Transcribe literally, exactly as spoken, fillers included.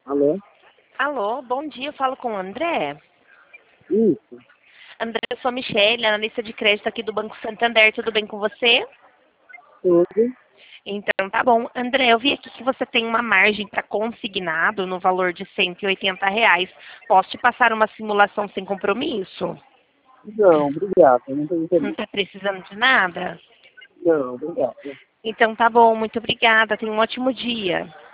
Alô? Alô, bom dia, eu falo com o André. Isso, André, eu sou a Michelle, analista de crédito aqui do Banco Santander, tudo bem com você? tudo. Então, tá bom. André, eu vi aqui que você tem uma margem para consignado no valor de cento e oitenta reais. Posso te passar uma simulação sem compromisso? Não, obrigado. Eu não tenho Não interesse. está precisando de nada? Não, obrigado. Então, tá bom, muito obrigada. Tenha um ótimo dia.